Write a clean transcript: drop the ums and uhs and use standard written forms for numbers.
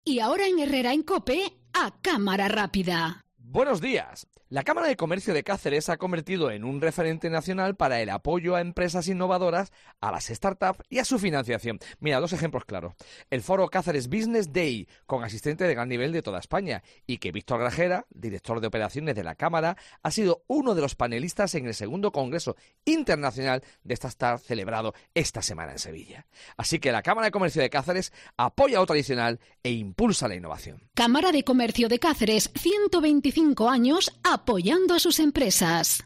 Y ahora en Herrera en COPE, a cámara rápida. Buenos días. La Cámara de Comercio de Cáceres se ha convertido en un referente nacional para el apoyo a empresas innovadoras, a las startups y a su financiación. Mira, dos ejemplos claros. El foro Cáceres Business Day, con asistentes de gran nivel de toda España, y que Víctor Grajera, director de operaciones de la Cámara, ha sido uno de los panelistas en el segundo Congreso Internacional de esta startup celebrado esta semana en Sevilla. Así que la Cámara de Comercio de Cáceres apoya lo tradicional e impulsa la innovación. Cámara de Comercio de Cáceres, 125 años apoyando a sus empresas.